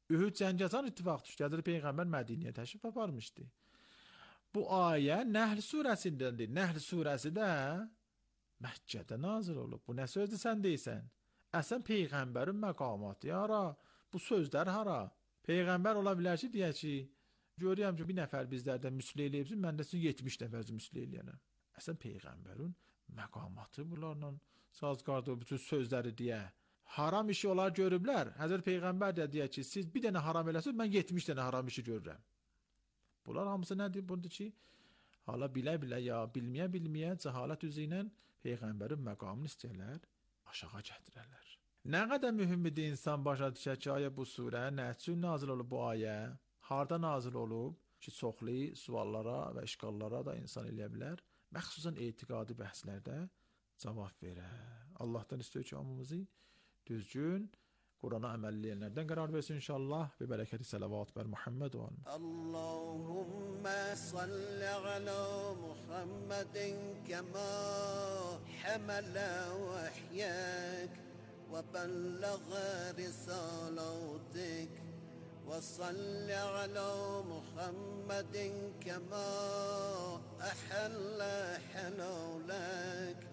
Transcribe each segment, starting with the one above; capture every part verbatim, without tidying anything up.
Uhud cəngi açan ittifaq düşdü. Hazreti Peyğəmbər Mədinəyə təşrif aparmışdı. Bu ayə Nəhl surəsindəndir. Nəhl surəsi də Məkkədə nazil olub. Bu nə sözdür sən deyirsən? Əsən Peyğəmbərin məqamatı hara? Bu sözlər hara? Peyğəmbər ola bilər ki, deyək ki, görürəm ki, bir nəfər bizlərdən müsli eləyibsin, mən də sizin yetmiş nəfər müsli eləyənəm. Əsən Peyğəmbərin məqamatı bunlarla sazqardır, bütün sözləri deyə. Haram işi olar görüblər. Həzrət Peyğəmbər də deyək ki, siz bir dənə haram eləsiniz, mən yetmiş dənə haram işi görürəm. Bunlar hamısı nədir? Budur ki, hala bilə-bilə ya bilməyə-bilməyə cəhalət üzü ilə Peyğəmbərin məqamını istəyirlər, aşağı gətirərlər. Nə qədər mühümdür insan başa düşər ki, ayə bu surə nə üçün nazil olub bu ayə? Harda nazil olub? Ki, çoxlu suallara və işqallara da insan eləyə bilər. Məxsusən etiqadi bəhslərdə cavab verə. Allahdan istəyir ki, hamımızı düzgün Qurana əməl edənlərdən qərar versin inşallah. Bi bərəkəti salavat bər Muhammed və Allahumma salli ala Muhammedin kəma həmələ vəhyək və bəlləğə risalatik və salli ala Muhammedin kəma əhəllə hələlək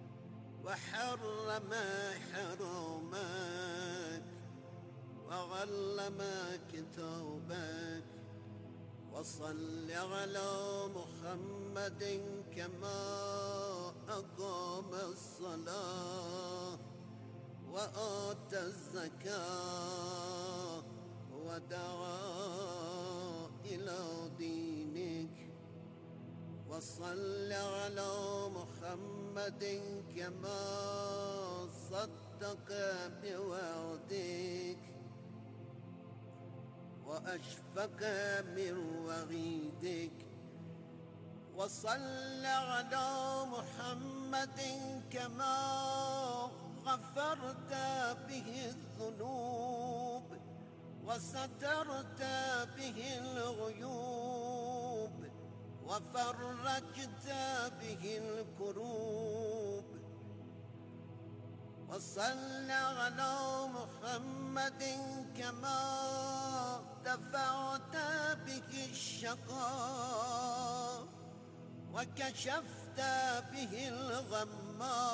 وحرم حرامك وعلم كتابك وصل على محمد كما أقام الصلاة وآتى الزكاة ودعا إلى دينك وصل على محمد كما صدق بوعدك وأشفق من وعيدك وصل على محمد كما غفرت به الذنوب وسترت به الغيوب وفرجت به الكروب وصل على محمد كما دفعت به الشقاء وكشفت به الغمّا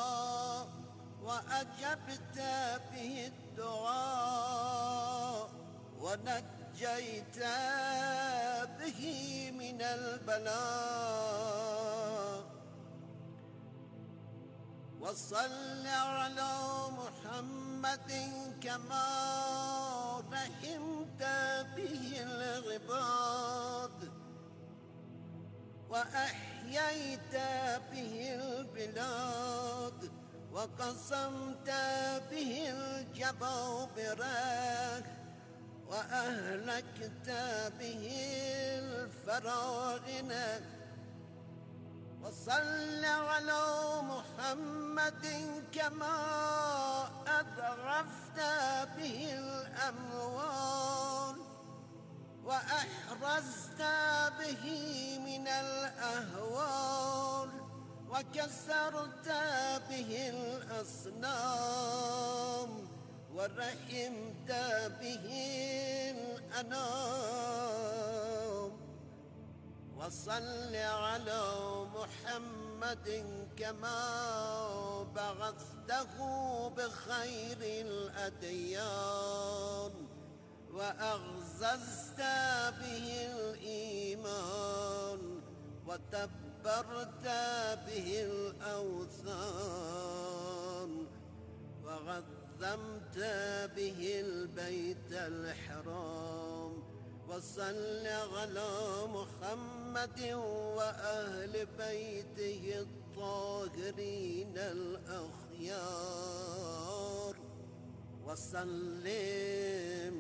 وأجبت به الدعاء ونجيت به من البلاء وصل على محمد كما رحمت به العباد وأحييت به البلاد وقسمت به الجبابرة وأهلكت به الفراعنة وصل على محمد كما أضعفت به الأموال وأحرزت به من الأهوال وكسرت به الأصنام ورحمت به الأنام وصل على محمد كما بعثته بخير الأديان وأعززت به الإيمان وتبرت به الأوثان وعظمت به البيت الحرام وصل على محمد وأهل بيته الطاهرين الأخيار وسلم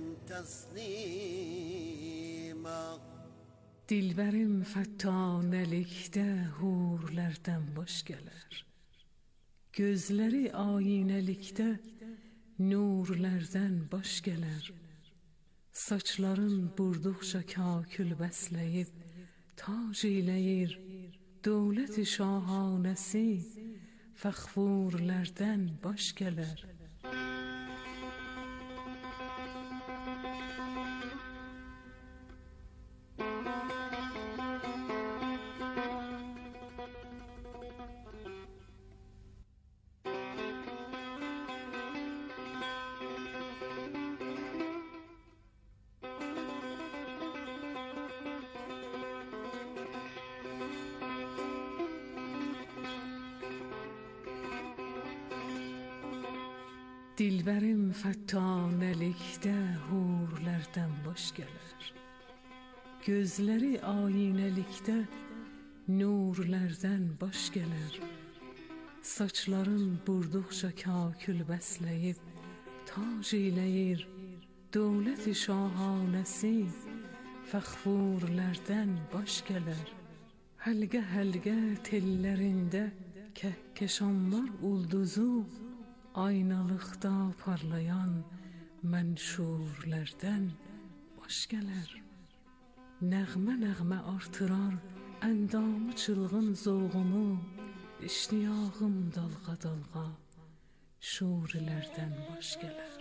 تسليما. Dilbərim fəttanəlikdə hurlərdən baş gələr, gözləri ayinəlikdə nurlərdən baş gələr. Saçların burduqca kakül bəsləyib tac eyləyir, dövlət-i şahanəsi fəxfurlərdən baş gələr. Dilberim fəttanelikdə hurlərdən boş gələr. Gözləri ayinəlikdə nurlərdən boş gələr. Saçların burduqca kakül bəsləyib tac eyləyir. Dövlət-i şahanəsi fəxfurlərdən boş gələr. Həlqə həlqə tellərində kəhkəşanlar ulduzu, aynalıqda parlayan mənşurlərdən boş gələr. Nəğmə nəğmə artırar əndamı çılğın zoğumu, iştiyağım dalğa dalğa şurilərdən boş gələr.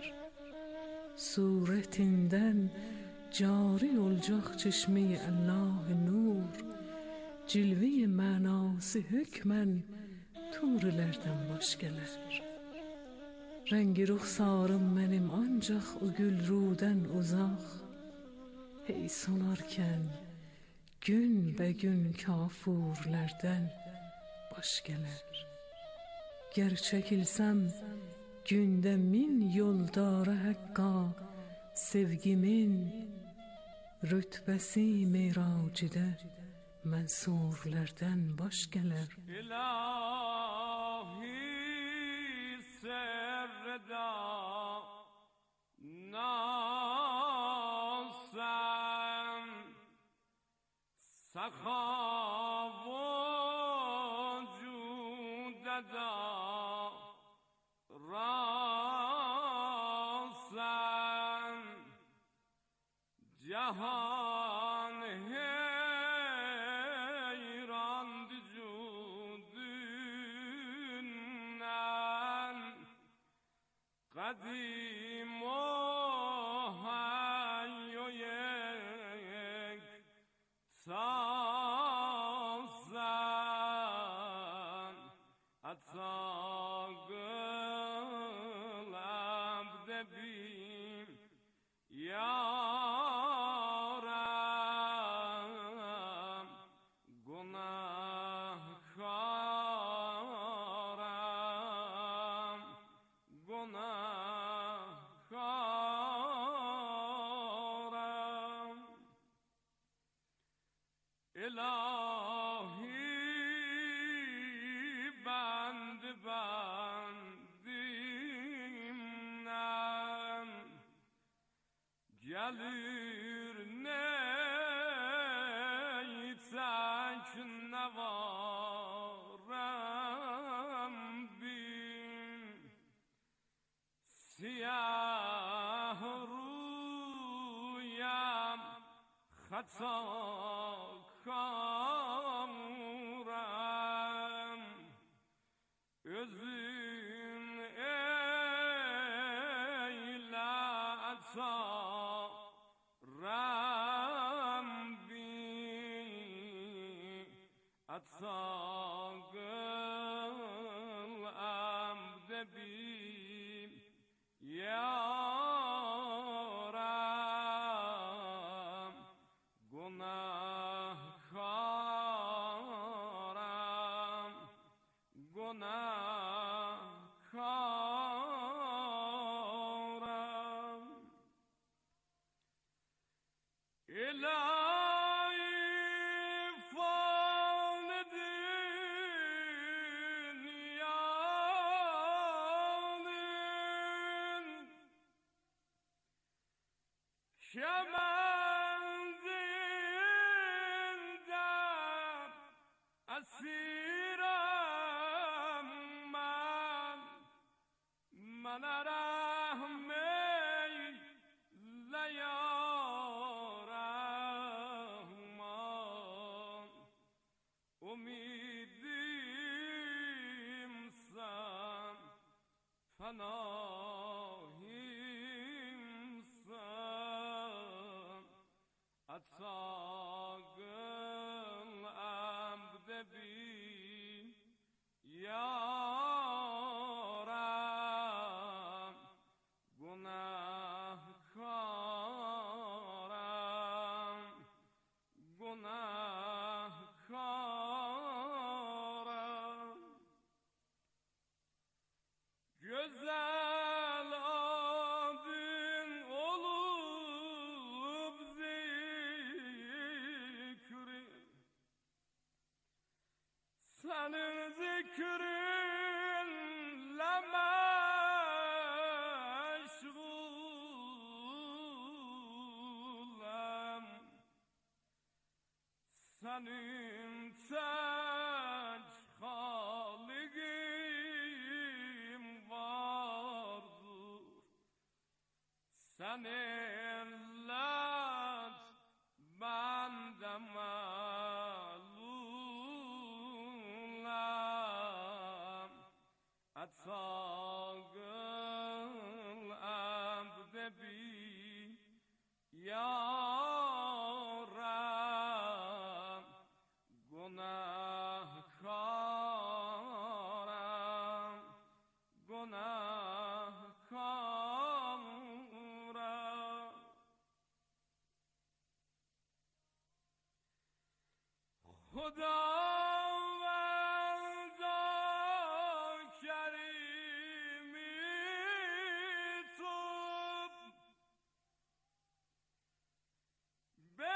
Surətindən cari olacaq çeşme-i Allah nur, cilve-i mənası hükmən turilərdən boş gələr. Rəngi ruxsarım mənim ancaq o gülrudən uzaq, hey sonarkən gün bə gün kafurlərdən boş gələr. Gər çəkilsəm gündə min yoldara həqqa, sevgimin rütbəsi meyracidə mənsurlərdən boş gələr. İlahi serreda nasem sakhavu cudeda rasem Cahan heyran düzünden, kadim o hayyoyek sazan atsagıl abdebim ya İlahi bend bendimden gelir neytsek ne varem bin siyah rüyam hatsa kamuram özün eyle atsa Rabbi atsa gıl amdebim ya Rab günah haram günah haram ilahi fan dünyanın şemendinden asiram man mana rahmeyle ya Rahman umidimsen fanahimsen atsagıl abdebim ya Rab günah haram günah haram güzel senin zikrinle meşgulem, senin tek haligim vardır, seninle bende malulem. Atagıl abde bi yarem, günahkarem, günahkarem. Hudavenda kerimi tub, be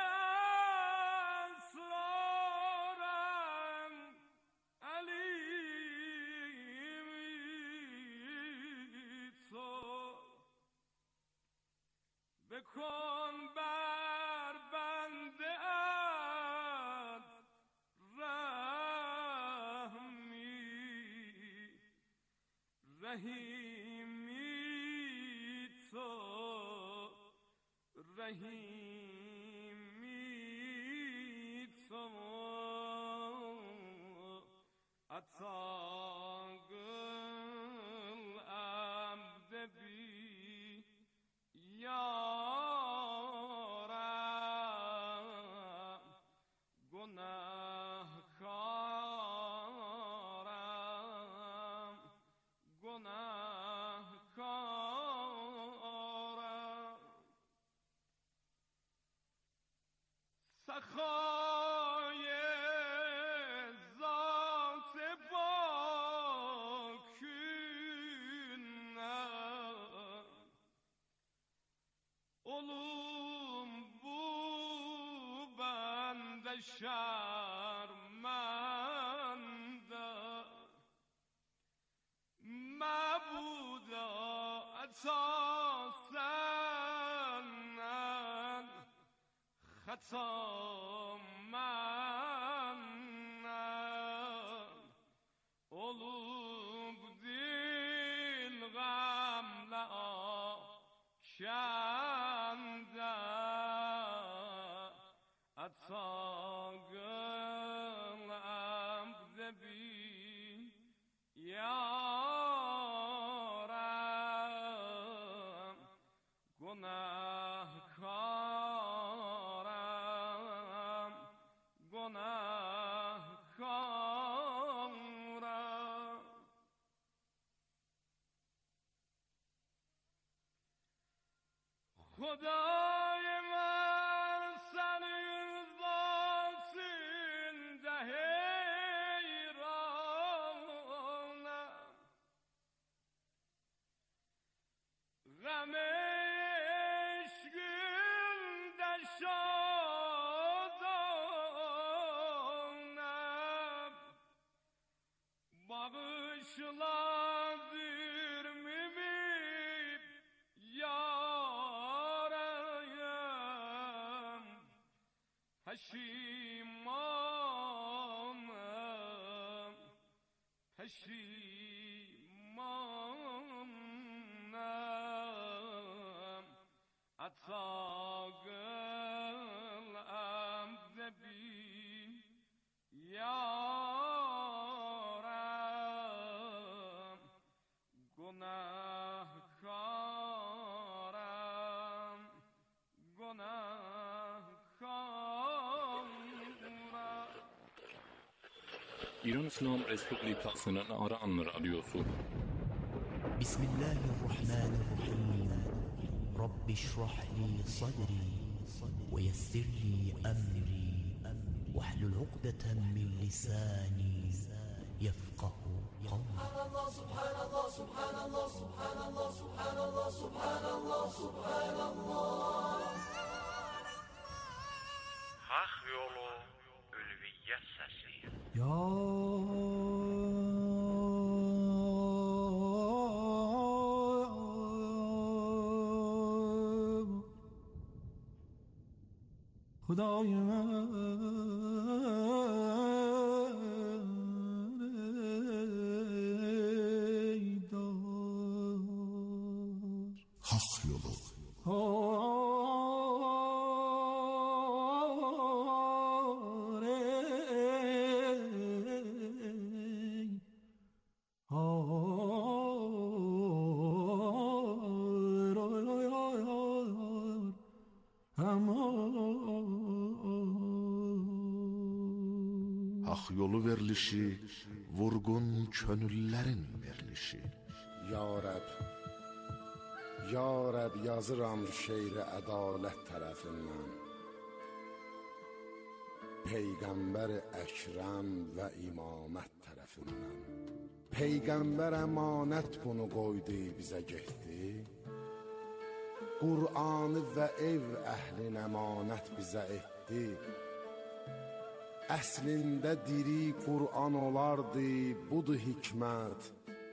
esrarem alimi tub, bekon ber bende et rahmi, rahimi to, rahimi to. Atagıl abde bi yarem, günahkarem, günahkarem. Sakhay zat paküne, olum bu bende şermende, mebuda esasen hata menden, olub dil gamle akşende. Atagıl abde bi yarem, günahkarem, günahkarem. Hudayım senin zatında heyranım, gam eşkinde şadanım, bağışla zürmümü yarayım, peşimanım, peşimanım. Atagıl abde bi yarem, günahkarem, günahkarem. İran İslam Respublikası'nın Aran Radyosu. Bismillahirrahmanirrahim. Rabbi şrah li sadri ve yessir li emri vahlul ukdeten min lisani yefkahu kavli. Subhanallah, subhanallah, subhanallah, subhanallah, subhanallah, subhanallah. Hak yolu, ülviyet sesi. Ya خدای من ای دار Hak yolu. Hak yolu verilişi, vurgun könüllərin verilişi. Ya Rəb, Ya Rəb yazıram şeiri ədalət tərəfindən. Peyğəmbər Əkrəm və imamət tərəfindən. Peyğəmbər əmanət bunu qoydu bizə getdi. Qur'anı və ev əhlin əmanət bizə etdi. Əslində diri Qur'an olardı, budur hikmət.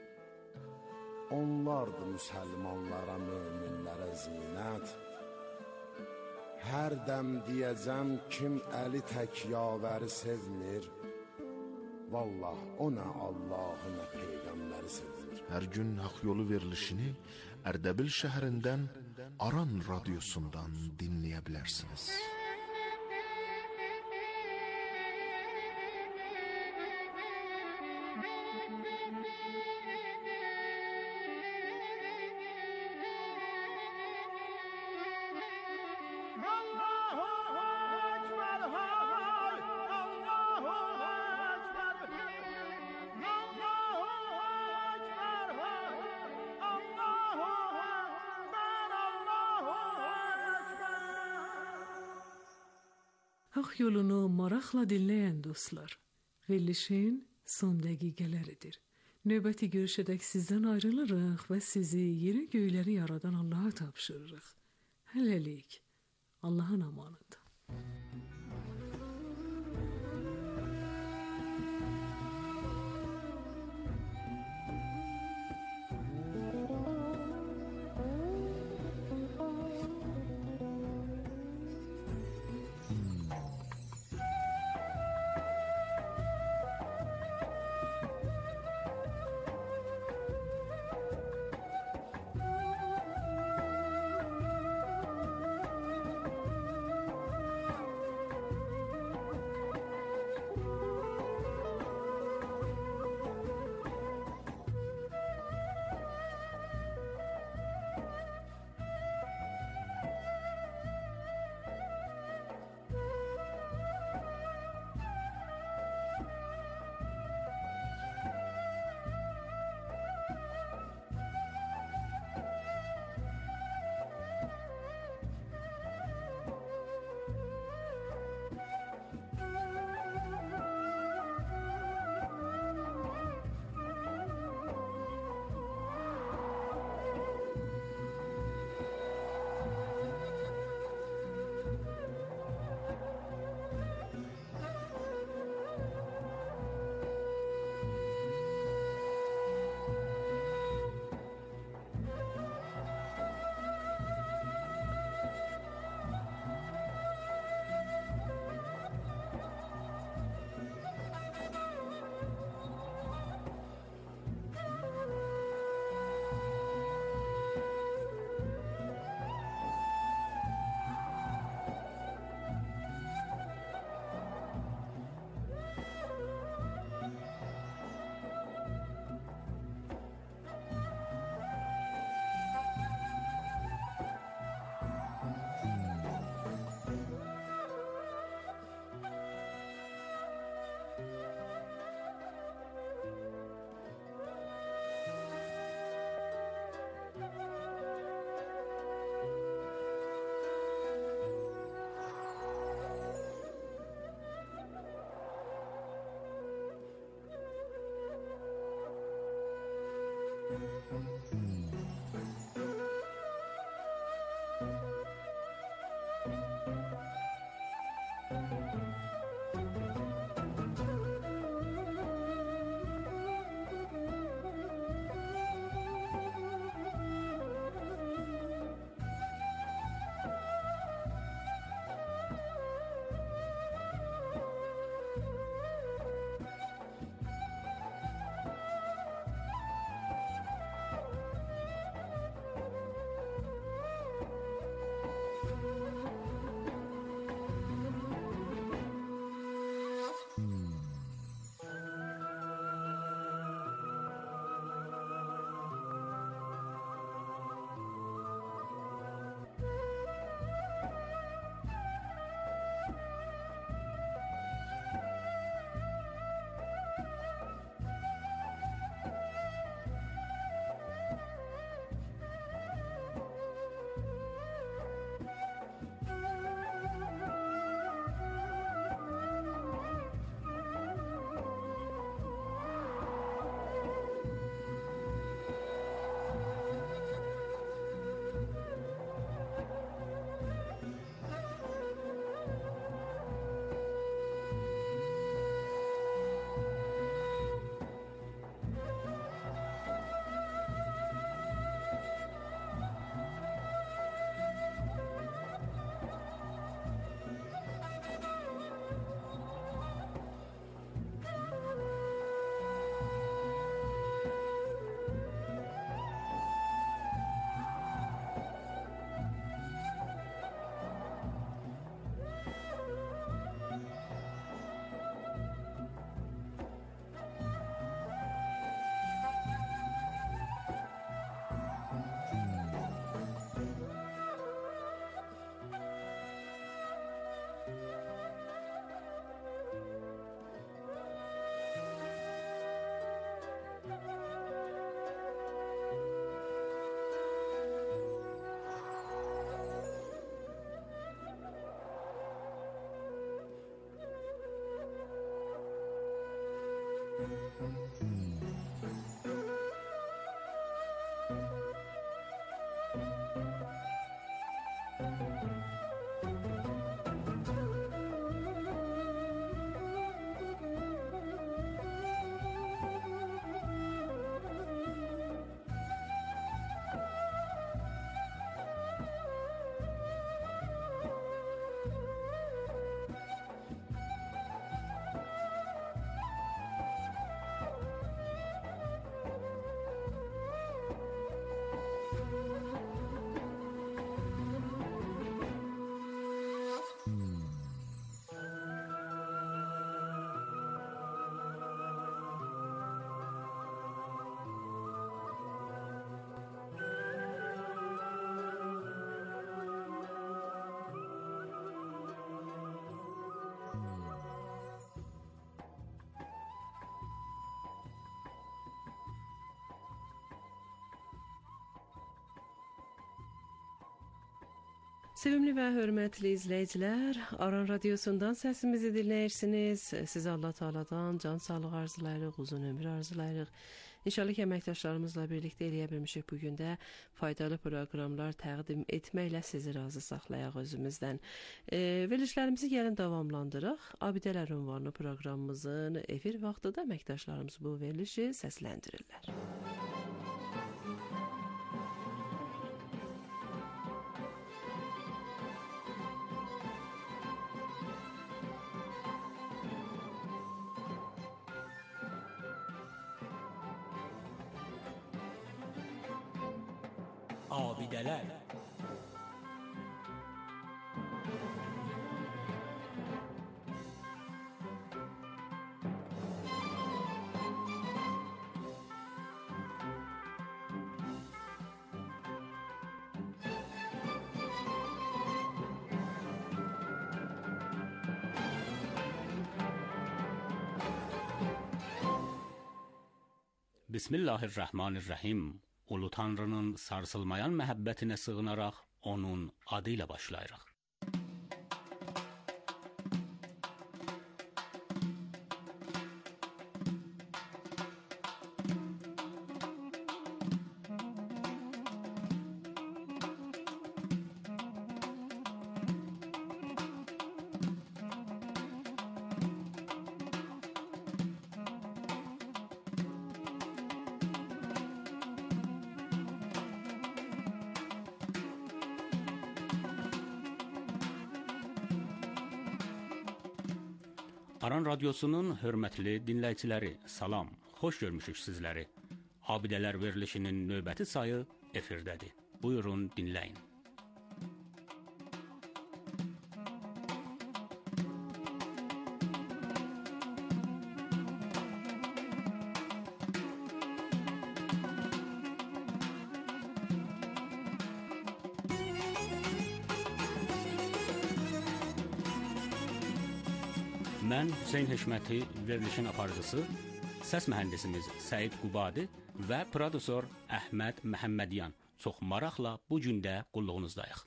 Onlardı müsəlmanlara, möminlərə zinət. Hər dəm deyəcəm kim əli tək yavəri sevmir. Vallah o nə Allahı nə Peyğəmbəri sevmir. Hər gün haq yolu verilişini Ərdəbil şəhərindən Aran radiosundan dinləyə bilərsiniz. Hak yolunu maraqla dinleyen dostlar, verilişin son dəqiqələridir. Növbəti görüşədək sizdən ayrılırıq və sizi yeri göyləri yaradan Allah'a tapşırırıq. Hələlik, Allah'ın amanında. Sevimli və hörmətli izləyicilər, Aran Radiosundan səsimizi dinləyirsiniz. Sizə Allah Teala'dan can sağlığı arzulayırıq, uzun ömür arzulayırıq. İnşallah ki, əməkdaşlarımızla birlikdə eləyə bilmişik bugün də faydalı proqramlar təqdim etməklə sizi razı saxlayaq özümüzdən. E, verilişlərimizi gəlin davamlandıraq. Abidələr ünvanlı proqramımızın efir vaxtıda əməkdaşlarımız bu verilişi səsləndirirlər. Abidələr. Bismillahirrahmanirrahim. Ulu Tanrının sarsılmayan məhəbbətinə sığınaraq onun adı ilə başlayırıq. Aran Radiosunun hörmətli dinləyiciləri, salam, xoş görmüşük sizləri. Abidələr verilişinin növbəti sayı efirdədir. Buyurun, dinləyin. Mən Hüseyn Heşməti, verilişin aparıcısı, səs mühəndisimiz Səid Qubadi və prodüsor Əhməd Məhəmmədyan çox maraqla bu gün də qulluğunuzdayıq.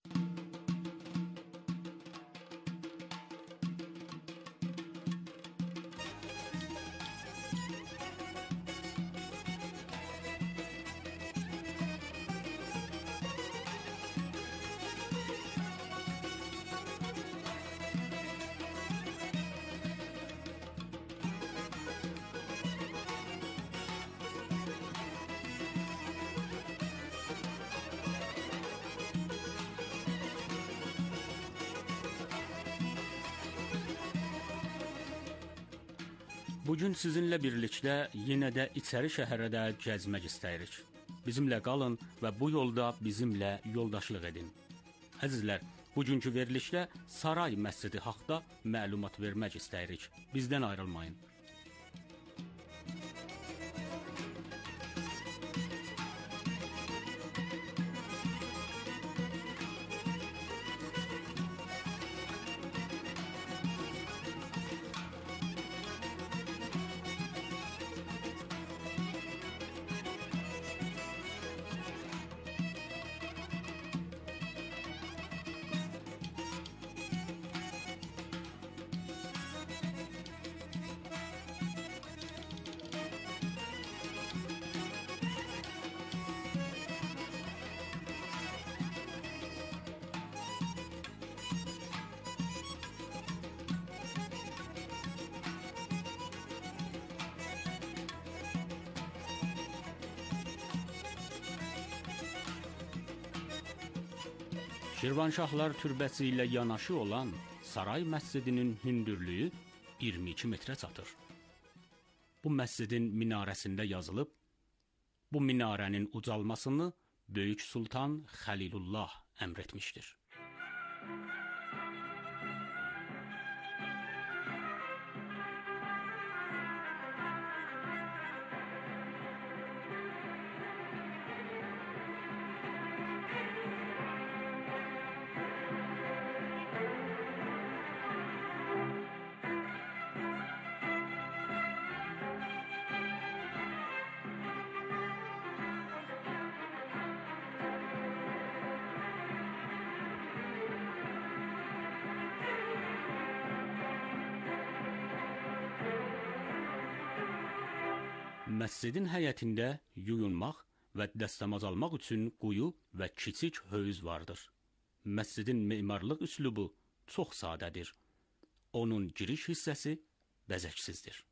Bugün sizinlə birlikdə yenə də içəri şəhərdə gəzmək istəyirik. Bizimlə qalın və bu yolda bizimlə yoldaşlıq edin. Əzizlər, bugünkü verilişdə Saray Məscidi haqda məlumat vermək istəyirik. Bizdən ayrılmayın. Şirvanşahlar türbəsi ilə yanaşı olan Saray məscidinin hündürlüyü iyirmi iki metrə çatır. Bu məscidin minarəsində yazılıb, bu minarənin ucalmasını Böyük Sultan Xəlilullah əmr etmişdir. Məscidin həyətində yuyunmaq və dəstəmaz almaq üçün quyu və kiçik hövz vardır. Məscidin memarlıq üslubu çox sadədir. Onun giriş hissəsi bəzəksizdir.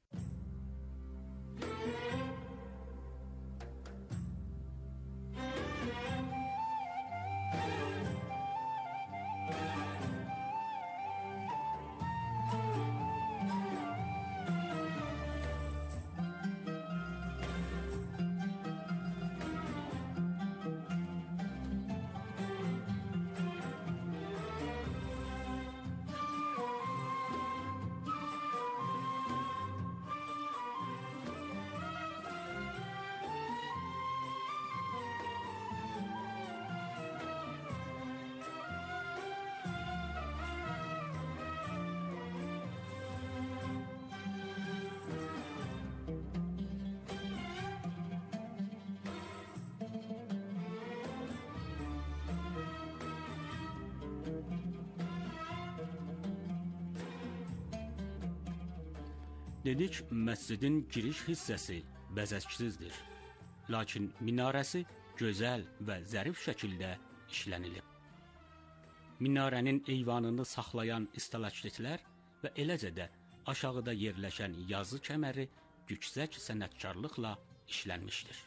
Dedik, məscidin giriş hissəsi bəzəksizdir. Lakin minarəsi gözəl və zərif şəkildə işlənilib. Minarənin eyvanını saxlayan stalaktiklər və eləcə də aşağıda yerləşən yazı kəməri yüksək sənətkarlıqla işlənmişdir.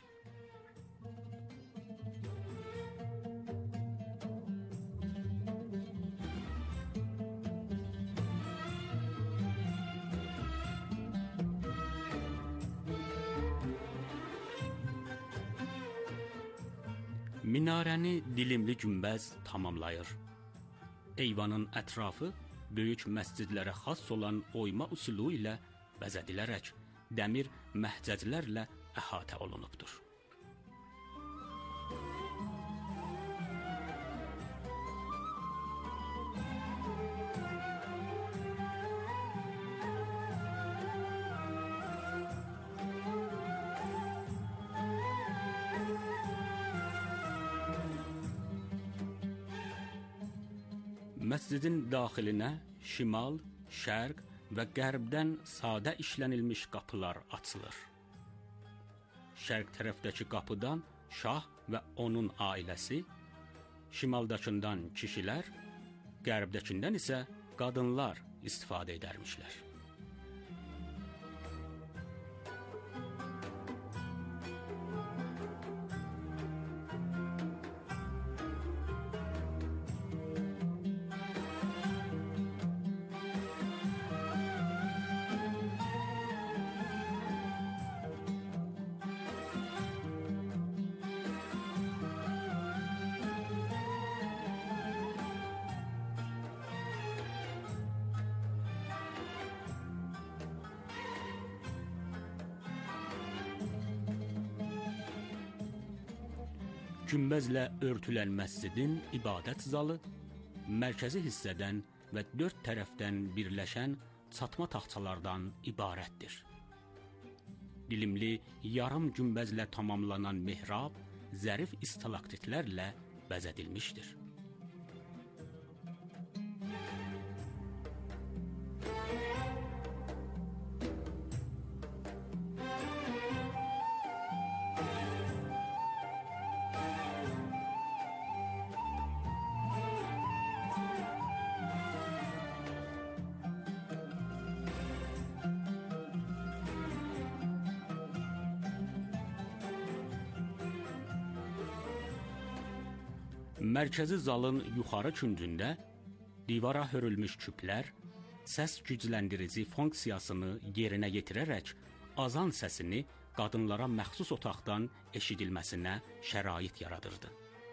Minarəni dilimli günbəz tamamlayır. Eyvanın ətrafı böyük məscidlərə xas olan oyma üsulu ilə bəzədilərək dəmir məhcəclərlə əhatə olunubdur. Məscidin daxilinə şimal, şərq və qərbdən sadə işlənilmiş qapılar açılır. Şərq tərəfdəki qapıdan şah və onun ailəsi, şimaldakından kişilər, qərbdəkindən isə qadınlar istifadə edərmişlər. Günbəzlə örtülən məscidin ibadət zalı mərkəzi hissədən və dörd tərəfdən birləşən çatma taxtalardan ibarətdir. Dilimli yarım günbəzlə tamamlanan mihrab zərif stalaktitlərlə bəzədilmişdir. Mərkəzi zalın yuxarı küncündə divara hörülmüş küplər səs gücləndirici funksiyasını yerinə yetirərək azan səsini qadınlara məxsus otaqdan eşidilməsinə şərait yaradırdı.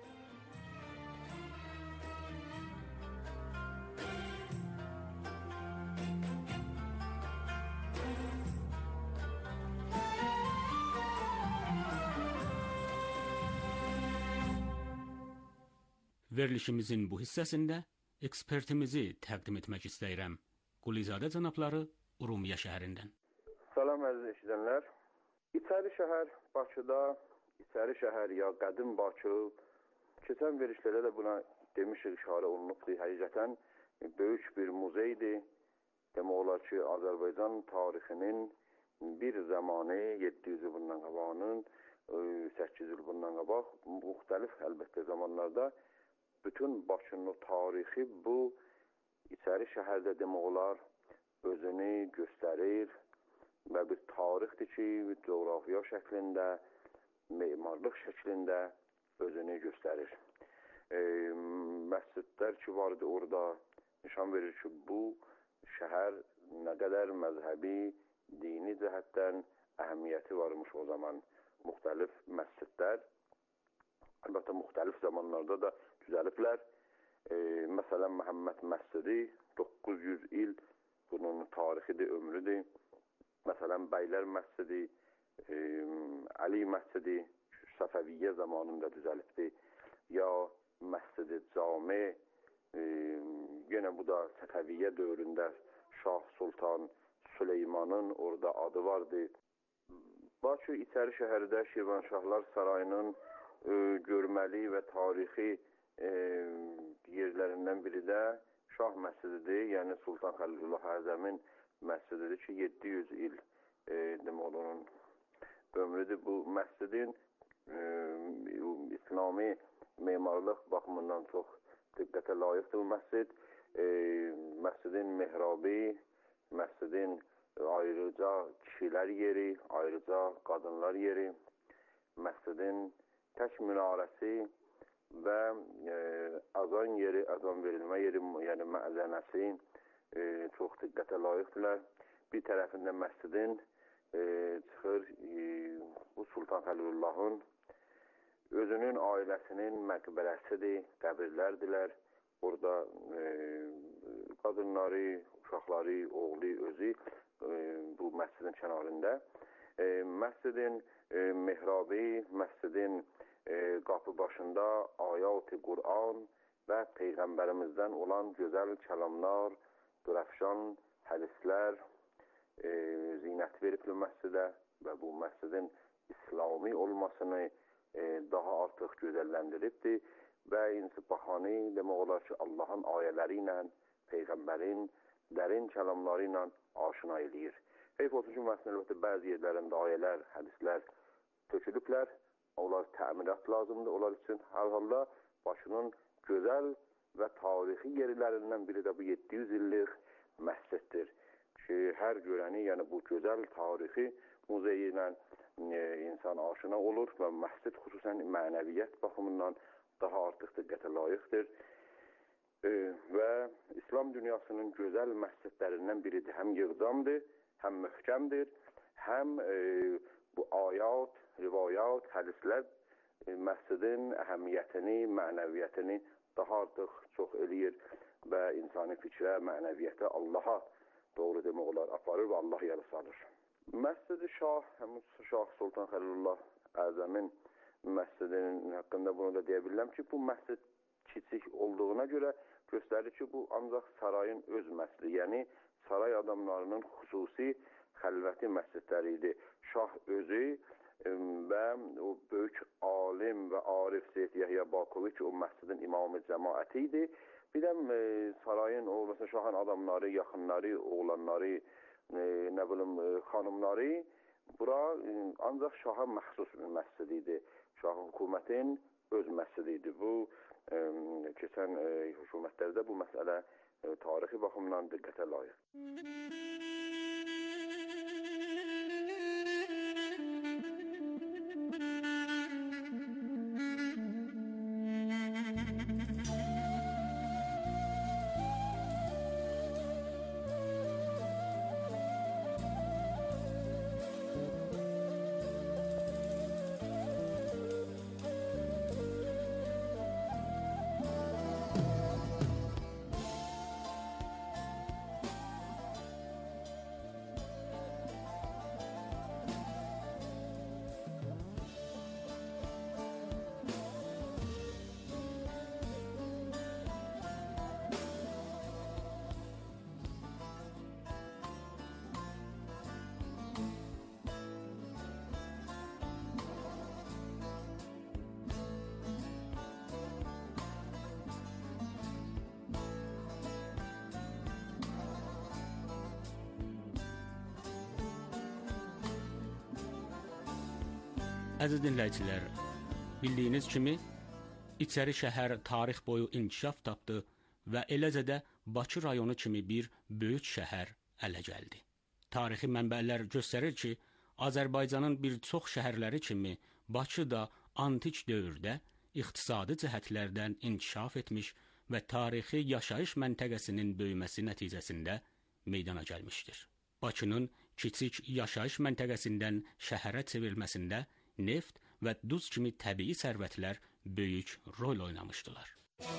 Verilişimizin bu hissəsində ekspertimizi təqdim etmək istəyirəm. Qulizadə cənabları Urumiya şəhərindən. Salam əziz eşidənlər. İçəri şəhər Bakıda, İçəri şəhər ya Qədim Bakı, keçən verilişlərdə də buna demişik, işarə olunubdur. Həqiqətən böyük bir muzeydir. Demək olar ki, Azərbaycan tarixinin bir zamanı yeddi yüz il bundan qabağının, səkkiz il bundan qabaq, müxtəlif əlbəttə zamanlarda bütün Bakının o tarixi bu İçəri şəhərdə demək olar özünü göstərir və bir tarixdir ki, coğrafiya şəklində, memarlıq şəklində özünü göstərir. E, məscidlər ki vardı orada nişan verir ki, bu şəhər nə qədər məzhəbi, dini cəhətdən əhəmiyyəti varmış o zaman. Müxtəlif məscidlər, əlbəttə müxtəlif zamanlarda da düzəliblər. E, məsələn, Məhəmməd məscidi doqquz yüz il bunun tarixidir, ömrüdür. Məsələn, Bəylər məscidi, e, Əli məscidi Səfəviyyə zamanında düzəlibdir. Ya məscidi Cami, e, yenə bu da Səfəviyyə dövründə Şah Sultan Süleymanın orada adı vardı. Bakı İçəri şəhərdə Şirvanşahlar Sarayının e, görməli və tarixi e, yerlərindən biri də Şah məscididir, yəni Sultan Xəlilullah Əzəmin məscididir ki, yeddi yüz il e, demək onun ömrüdür. Bu məscidin e, İslami memarlıq baxımından çox diqqətə layiqdir bu məscid. E, məscidin mehrabi, məscidin ayrıca kişilər yeri, ayrıca qadınlar yeri, məscidin tək minarəsi və e, azan yeri, azan verilmə yeri, yəni məzənəsi e, çox diqqətə layiqdirlər. Bir tərəfində məscidin e, çıxır e, bu Sultan Xəlilullahın özünün ailəsinin məqbərəsidir, qəbirlərdilər. Orada e, qadınları, uşaqları, oğlu özü e, bu məscidin kənarında. E, məscidin e, mehrabi, məscidin e, qapı başında ayat-ı Qur'an və Peyğəmbərimizdən olan gözəl kəlamlar, dürəfşan hədislər e, zinət veribli məscidə və bu məscidin İslami olmasını e, daha artıq gözəlləndiribdir və insibahani demək olar ki, Allahın ayələri ilə, Peyğəmbərin dərin kəlamları ilə aşina eləyir. Heyf olsun ki, məsələn, əlbəttə, bəzi yerlərində ayələr, hədislər tökülüblər, onlar təmirat lazımdır, onlar üçün hər halda Bakının gözəl və tarixi yerlərindən biri də bu yeddi yüz illik məsciddir ki, hər görəni, yəni bu gözəl tarixi muzeyi ilə e, insan aşina olur və məscid xüsusən mənəviyyət baxımından daha artıq diqqətə layiqdir e, və İslam dünyasının gözəl məscidlərindən biridir. Həm yığcamdır, həm möhkəmdir, həm e, bu ayat, rivayat, hədislər e, məscidin əhəmiyyətini, mənəviyyətini daha artıq çox eləyir və insani fikrə, mənəviyyətə, Allaha doğru demək olar aparır və Allah yeri salır. Məscid-i Şah, həmin Şah Sultan Xəlilullah Əzəmin məscidinin haqqında bunu da deyə bilirəm ki, bu məscid kiçik olduğuna görə göstərir ki, bu ancaq sarayın öz məscidi, yəni saray adamlarının xüsusi xəlvəti məscidləri idi. Şah özü və o böyük alim və arif Seyyid Yəhya Bakovi ki, o məscidin imamı cəmaəti idi. Bir də e, sarayın, o məsələn, şahın adamları, yaxınları, oğlanları, e, nə bilim, e, xanımları bura e, ancaq şaha məxsus bir məscid idi. Şahın hökumətin öz məscidi idi. Bu, e, keçən e, hökumətlərdə bu məsələ e, tarixi baxımdan diqqətə layiq. Əziz dinləyicilər, bildiyiniz kimi İçəri şəhər tarix boyu inkişaf tapdı və eləcə də Bakı rayonu kimi bir böyük şəhər ələ gəldi. Tarixi mənbələr göstərir ki, Azərbaycanın bir çox şəhərləri kimi Bakı da antik dövrdə iqtisadi cəhətlərdən inkişaf etmiş və tarixi yaşayış məntəqəsinin böyüməsi nəticəsində meydana gəlmişdir. Bakının kiçik yaşayış məntəqəsindən şəhərə çevrilməsində neft və duz kimi təbii sərvətlər böyük rol oynamışdılar.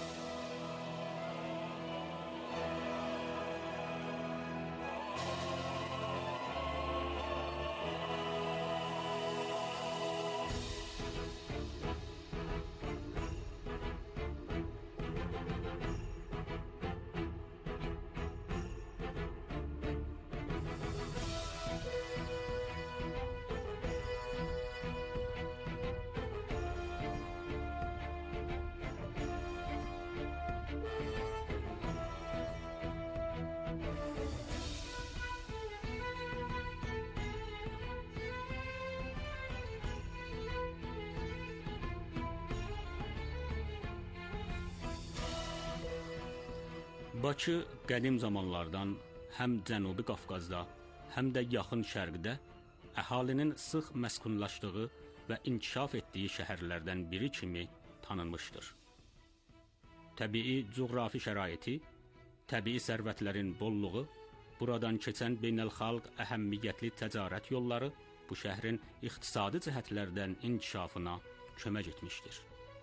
Bakı qədim zamanlardan həm Cənubi Qafqazda, həm də yaxın şərqdə əhalinin sıx məskunlaşdığı və inkişaf etdiyi şəhərlərdən biri kimi tanınmışdır. Təbii coğrafi şəraiti, təbii sərvətlərin bolluğu, buradan keçən beynəlxalq əhəmiyyətli ticarət yolları bu şəhrin iqtisadi cəhətlərdən inkişafına kömək etmişdir.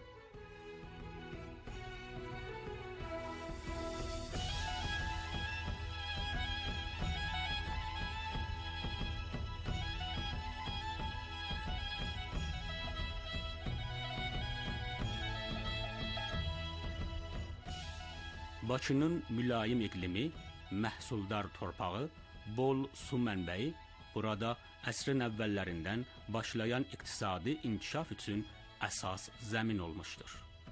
Bakının mülayim iqlimi, məhsuldar torpağı, bol su mənbəyi burada əsrin əvvəllərindən başlayan iqtisadi inkişaf üçün əsas zəmin olmuşdur.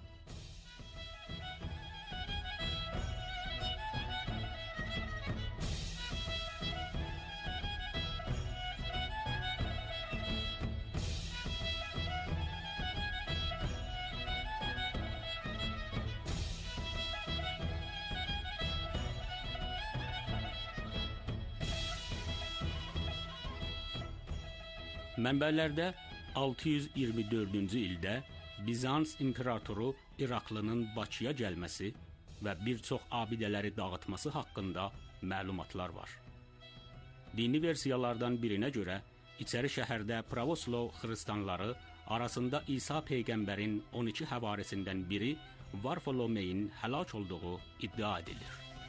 Mənbələrdə altı yüz iyirmi dördüncü ildə Bizans imperatoru İraqlının Bakıya gəlməsi və bir çox abidələri dağıtması haqqında məlumatlar var. Dini versiyalardan birinə görə İçəri şəhərdə Pravoslav xristianları arasında İsa peyğəmbərin on iki həvarisindən biri Varfolomeyin həlak olduğu iddia edilir.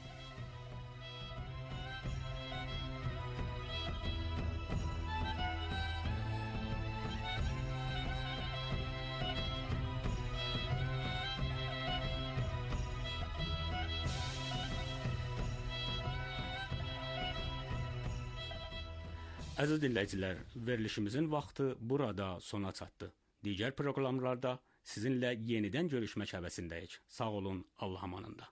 Əziz dinləyicilər, verilişimizin vaxtı burada sona çatdı. Digər proqramlarda sizinlə yenidən görüşmək həvəsindəyik. Sağ olun, Allah amanında.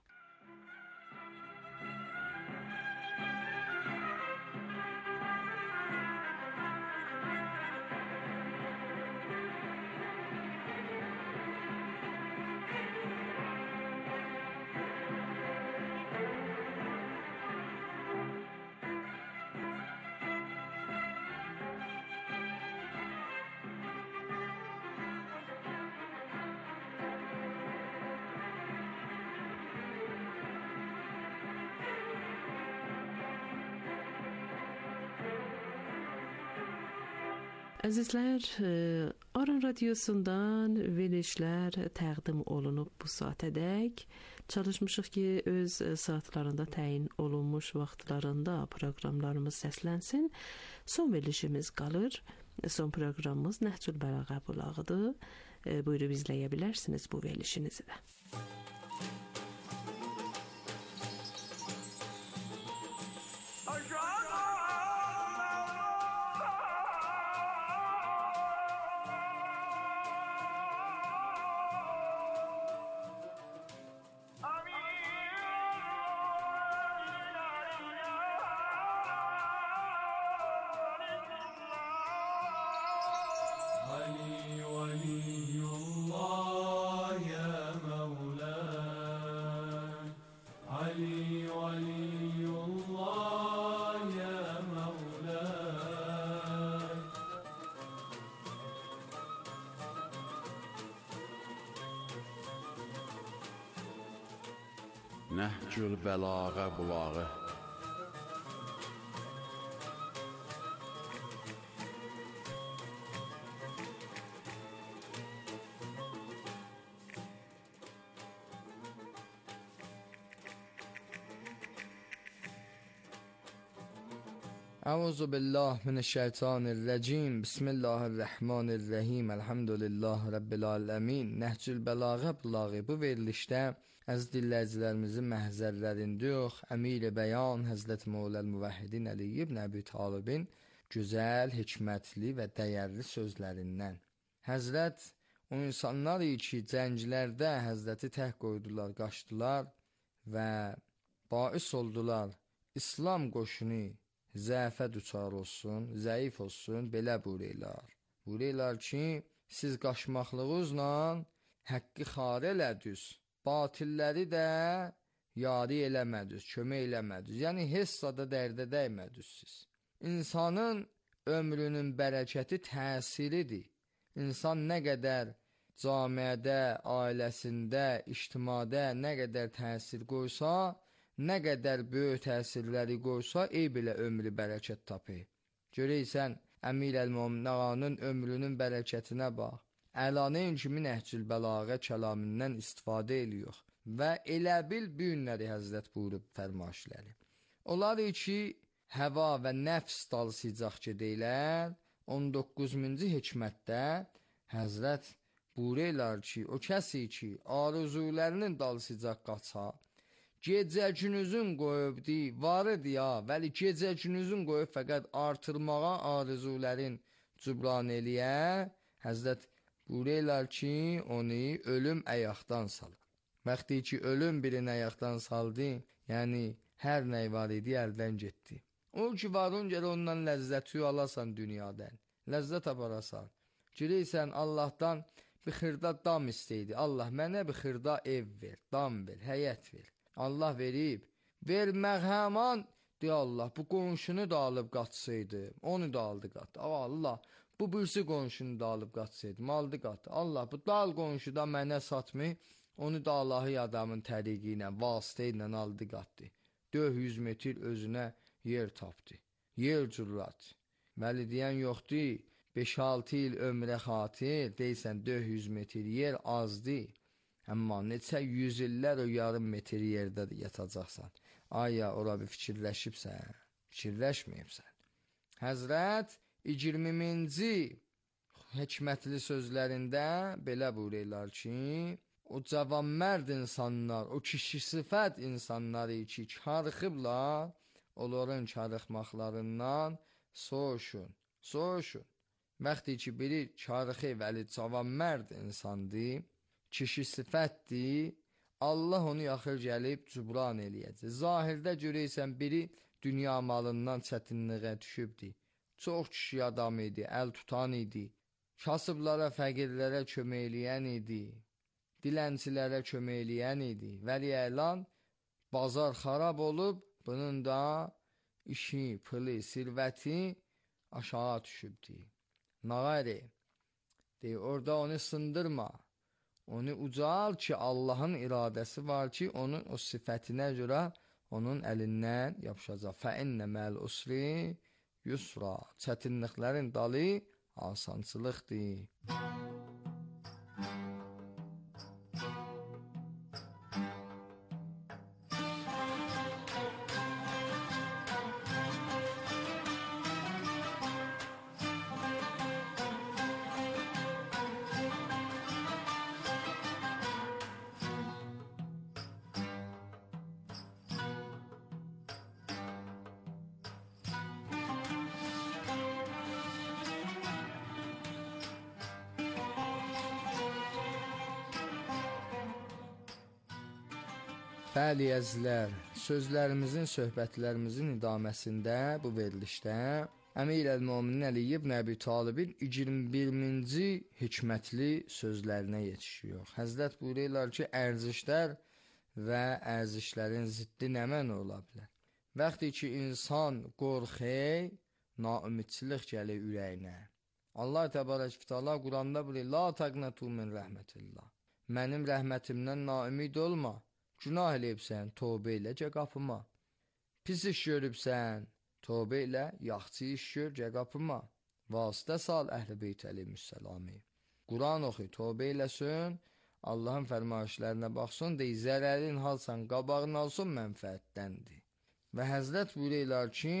Əzizlər, Aran Radiosundan verilişlər təqdim olunub bu saatədək. Çalışmışıq ki, öz saatlarında təyin olunmuş vaxtlarında proqramlarımız səslənsin. Son verilişimiz qalır. Son proqramımız Nəhcül Bəlağə bulağıdır. Buyurub izləyə bilərsiniz bu verilişinizi də. Ali Nəhcül Bəlağa bulağı. Əuzu billah minəşşeytanirracim. Bismillahirrahmanirrahim. Elhamdülillah Rabbil aləmin. Nəhcül Bəlağa bulağı. Bu verilişdə əziz dinləyicilərimizin məhzərlərində yox, Əmir-i Bəyan Həzrət Mevləl Müvəhhidin Əli ibn Əbi Talibin gözəl, hikmətli və dəyərli sözlərindən. Həzrət o insanlar ki, cənglərdə Həzrəti tək qoydular, qaçdılar və bais oldular. İslam qoşunu zəfə düçar olsun, zəif olsun, belə buyururlar. Buyururlar ki, siz qaçmaqlığınızla həqqi xar elədiniz, batilləri də yari eləmədiniz, kömək eləmədiniz. Yəni, hessada dərdə dəymədiniz siz. İnsanın ömrünün bərəkəti təsiridir. İnsan nə qədər camiədə, ailəsində, ictimada nə qədər təsir qoysa, nə qədər böyük təsirləri qoysa, ey belə ömrü bərəkət tapır. Görəysən, Əmir əl-Mömin ağanın ömrünün bərəkətinə bax. Əlanın kimi Nəhcül Bəlağa kəlamından istifadə ediyor və elə bil bu günləri Həzrət buyurub fərmaişləri. Onlar ki, həva və nəfs dalsıcaq gedəylər, on doqquzuncu hikmətdə Həzrət buyururlar ki, o kəsi ki, arzularının dalsıcaq qaçar, gecə günüzün qoyubdi, varıdı ya, vəli gecə günüzün qoyub fəqət artırmağa arzuların cübran eləyə, Həzrət buyururlar ki, onu ölüm əyaqdan salır. Vaxtı ki, ölüm birini əyaqdan saldı, yəni hər nəy var idi, əldən getdi. O ki, varın gələ ondan ləzzəti alasan dünyadan, ləzzət aparasan. Girəysən Allahdan bir xırda dam istəydi. Allah mənə bir xırda ev ver, dam ver, həyət ver. Allah verib, vermək həman, deyə Allah, bu qonşunu da alıb qaçsaydı, onu da aldı qatdı. Allah, bu birisi qonşunu da alıb qaçsaydı, aldı qatdı. Allah, bu dal qonşu da mənə satmı, onu da Allahı adamın təriqi ilə, vasitə ilə aldı qatdı. dörd yüz metr özünə yer tapdı, yer cürrat. Vəli deyən yoxdur, beş altı il ömrə xatir, deysən dörd yüz metr yer azdı. Amma neçə yüz illər o yarım metr yerdə yatacaqsan. Aya, ora bir fikirləşibsən, fikirləşməyibsən. Həzrət iyirminci hikmətli sözlərində belə buyururlar ki, o cavanmərd insanlar, o kişi sifət insanları ki, karıxıblar, onların karıxmaqlarından soğuşun, soğuşun. Vaxtı ki, biri karıxı vəli cavanmərd insandır, kişi sifətdir, Allah onu yaxır gəlib cübran eləyəcək. Zahirdə görəysən, biri dünya malından çətinliğə düşübdir. Çox kişi adam idi, əl tutan idi, kasıblara, fəqirlərə kömək eləyən idi, dilənçilərə kömək eləyən idi. Vəli əlan, bazar xarab olub, bunun da işi, pılı, sirvəti aşağı düşübdir. Nağari, deyir, orada onu sındırma. Onu ucal ki, Allahın iradəsi var ki, onun o sifətinə görə onun əlindən yapışacaq. Fəinnə məl usri yusra. Çətinliklərin dalı asansılıqdır. Bəli, əzizlər, sözlərimizin, söhbətlərimizin idaməsində bu verilişdə Əmir əl-Möminin Əli ibn Əbi Talibin iyirmi birinci hikmətli sözlərinə yetişiyor. Həzrət buyururlar ki, ərzişlər və ərzişlərin ziddi nə mənə ola bilər? Vaxtı ki, insan qorxey, naümidçilik gəlir ürəyinə. Allah təbarək və təala Quranda buyurur, la taqnatu min rəhmətillah. Mənim rəhmətimdən naümid olma. Günah eləyibsən, tövbə elə cə qapıma. Pis iş görübsən, tövbə elə, yaxşı iş gör cə qapıma. Vasitə sal Əhl-i Beyt əleyhissalami. Quran oxu, tövbə eləsin, Allahın fərmayişlərinə baxsın, deyə zərərin halsan, qabağını alsın mənfəətdəndir. Və Həzrət buyururlar ki,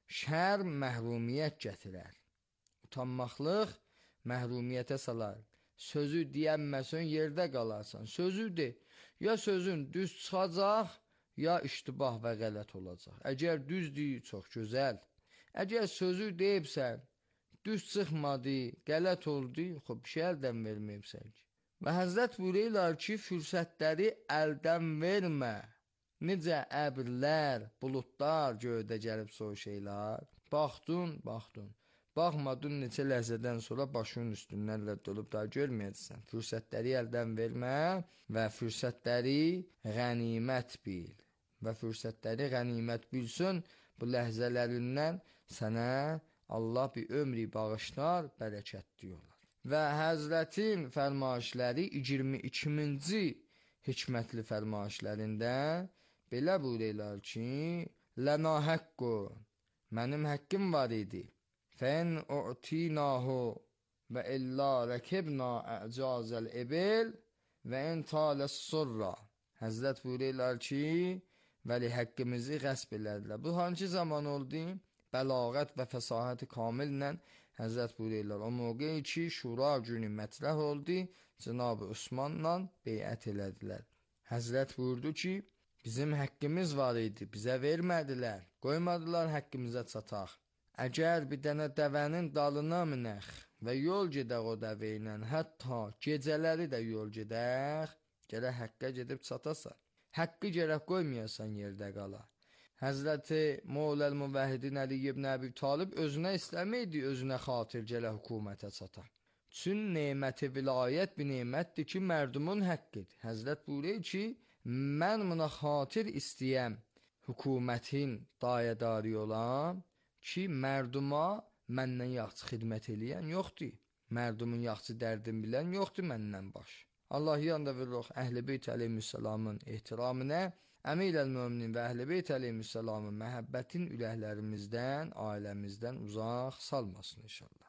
şər məhrumiyyət gətirər. Utanmaqlıq məhrumiyyətə salar. Sözü deyənməsən yerdə qalarsan. Sözü de, ya sözün düz çıxacaq, ya iştibah və qələt olacaq. Əgər düz deyil, çox gözəl. Əgər sözü deyibsən, düz çıxmadı, qələt oldu, xub bir şey əldən verməyibsən ki. Və Həzrət buyururlar ki, fürsətləri əldən vermə. Necə əbirlər, buludlar göydə gəlib soy şeylər. Baxdun, baxdun. Baxmadın, neçə ləhzədən sonra başının üstündən rədd olub da görməyəcəksən. Fürsətləri əldən vermə və fürsətləri qənimət bil. Və fürsətləri qənimət bilsin, bu ləhzələrindən sənə Allah bir ömrü bağışlar, bərəkətli olar. Və Həzrətin fərmayişləri iyirmi ikinci hikmətli fərmayişlərində belə buyururlar ki, lənə həqqun, mənim həqqim var idi. Fən u'tinahu və illa rəkibna əcazəl ebil və ən taləs surra. Həzrət buyururlar ki, vəli həqqimizi qəsb elədilər. Bu hangi zaman oldu? Bəlağət və fəsahət kamillə Həzrət buyururlar. O mövqeyi ki, şura günü mətrəh oldu, Cənab-ı Osmanla beyət elədilər. Həzrət buyurdu ki, bizim həqqimiz var idi, bizə vermədilər, qoymadılar həqqimizə çataq. Əgər bir dənə dəvənin dalına minək və yol gedək o dəvə ilə, hətta gecələri də yol gedək, gərək həqqə gedib çatasan. Həqqi gərək qoymayasan yerdə qala. Həzrəti Mevləl Müvəhhidin Əli ibn Əbi Talib özünə istəməydi, özünə xatir gələ hökumətə çata. Çün neməti vilayət bir nemətdir ki, mərdumun haqqıdır. Həzrət buyurur ki, mən buna xatir istəyəm, hökumətin dayədarı olam ki, mərduma məndən yaxşı xidmət eləyən yoxdur. Mərdumun yaxşı dərdin bilən yoxdur məndən baş. Allah yanında veririk Əhl-i Beyt əleyhissalamın ehtiramına, Əmir-əl-Möminin və Əhl-i Beyt əleyhissalamın məhəbbətin üləhlərimizdən, ailəmizdən uzaq salmasın inşallah.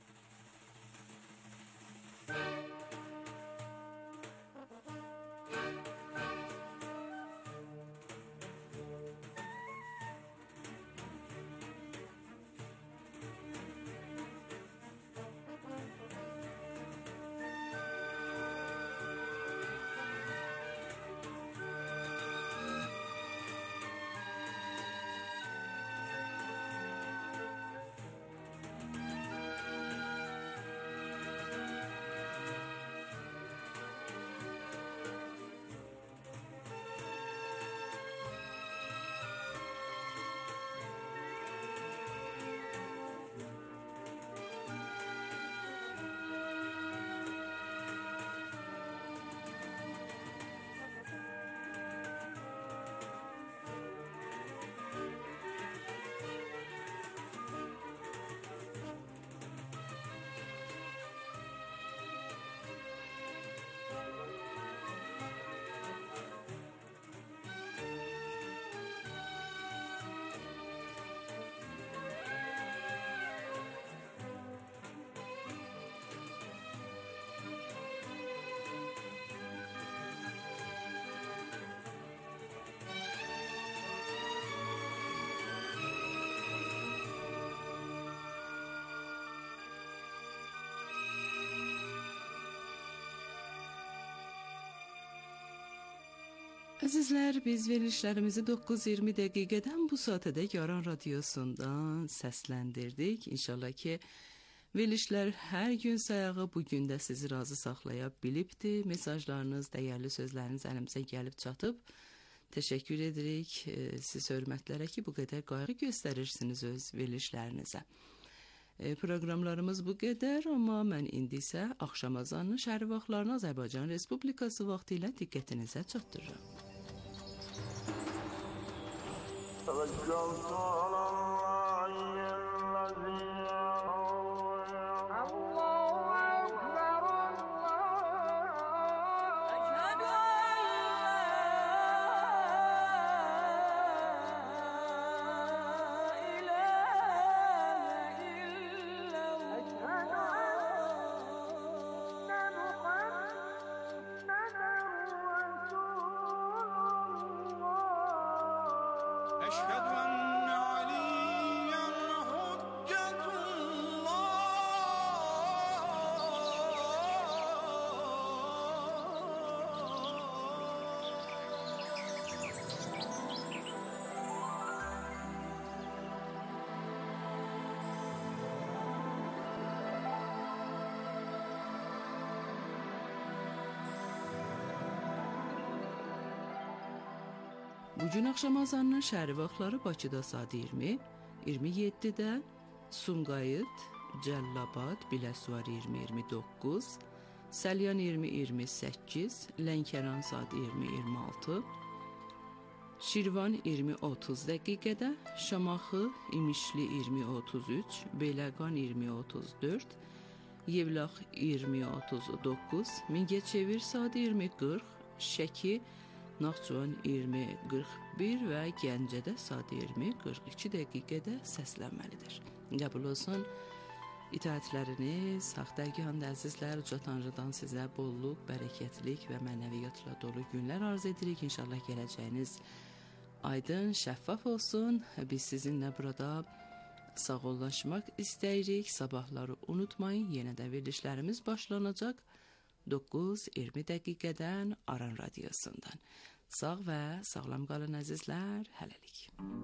Əzizlər, biz verilişlərimizi doqquz iyirmi dəqiqədən bu saatədək Aran Radiosundan səsləndirdik. İnşallah ki, verilişlər hər gün sayağı bu gün də sizi razı saxlaya bilibdir. Mesajlarınız, dəyərli sözləriniz əlimizə gəlib çatıb. Təşəkkür edirik siz hörmətlərə ki, bu qədər qayğı göstərirsiniz öz verilişlərinizə. Proqramlarımız bu qədər, amma mən indi isə axşam azanının şəhər vaxtlarını Azərbaycan Respublikası vaxtı ilə diqqətinizə çatdırıram. Bugün axşam azanının şəhəri vaxtları Bakıda saat iyirmi, iyirmi yeddidə, Sumqayıt, Cəllabad, Biləsuvar iyirmi iyirmi doqquz, Səlyan iyirmi iyirmi səkkiz, Lənkəran saat iyirmi iyirmi altı, Şirvan iyirmi otuz dəqiqədə, Şamaxı, İmişli iyirmi otuz üç, Beyləqan iyirmi otuz dörd, Yevlax iyirmi otuz doqquz, Mingəçevir saat iyirmi qırx, Şəki, Naxçıvan iyirmi qırx bir və Gəncədə saat iyirmi qırx iki dəqiqədə səslənməlidir. Qəbul olsun. İtaətləriniz, haqq dərgahında əzizlər, Uca Tanrıdan sizə bolluk, bərəkətlik və mənəviyyatla dolu günlər arz edirik. İnşallah gələcəyiniz aydın, şəffaf olsun. Biz sizinlə burada sağollaşmaq istəyirik. Sabahları unutmayın, yenə də verilişlərimiz başlanacaq doqquz iyirmi dəqiqədən Aran Radiosundan. Sağ və sağlam qalın əzizlər, hələlik.